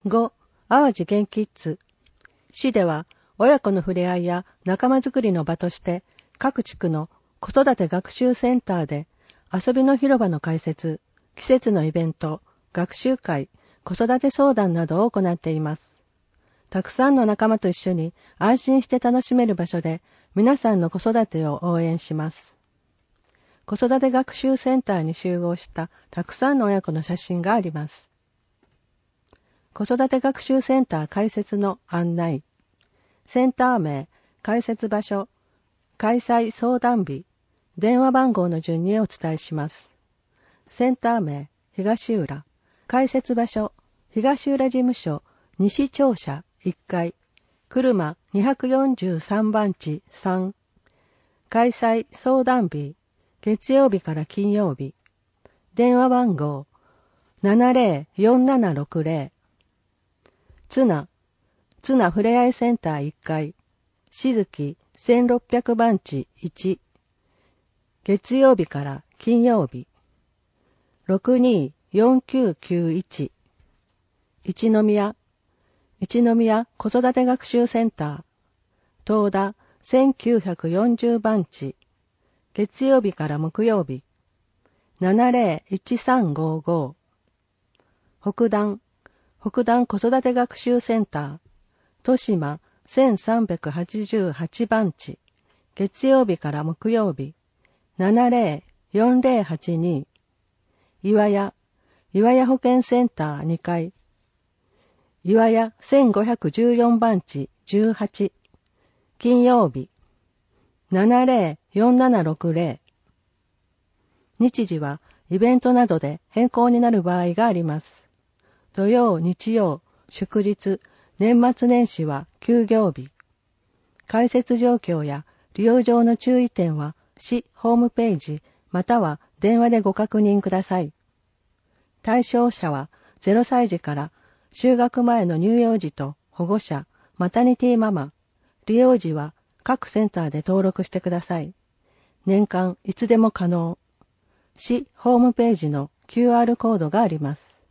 5、淡路元キッズ。市では、親子の触れ合いや仲間づくりの場として、各地区の子育て学習センターで、遊びの広場の開設、季節のイベント、学習会、子育て相談などを行っています。たくさんの仲間と一緒に安心して楽しめる場所で、皆さんの子育てを応援します。子育て学習センターに集合したたくさんの親子の写真があります。子育て学習センター開設の案内。センター名、開設場所、開催相談日、電話番号の順にお伝えします。センター名、東浦。開設場所、東浦事務所、西庁舎1階。車243番地3。開催相談日、月曜日から金曜日。電話番号、704760。ツナふれあいセンター1階、しずき1600番地1、月曜日から金曜日、624991、一宮子育て学習センター、東田1940番地、月曜日から木曜日、701355、北段子育て学習センター、豊島1388番地、月曜日から木曜日、704082、岩屋保健センター2階、岩屋1514番地18、金曜日、704760。日時はイベントなどで変更になる場合があります。土曜、日曜、祝日、年末年始は休業日。開設状況や利用上の注意点は市ホームページまたは電話でご確認ください。対象者は0歳児から就学前の乳幼児と保護者、マタニティママ、利用時は各センターで登録してください。年間いつでも可能。市ホームページの QR コードがあります。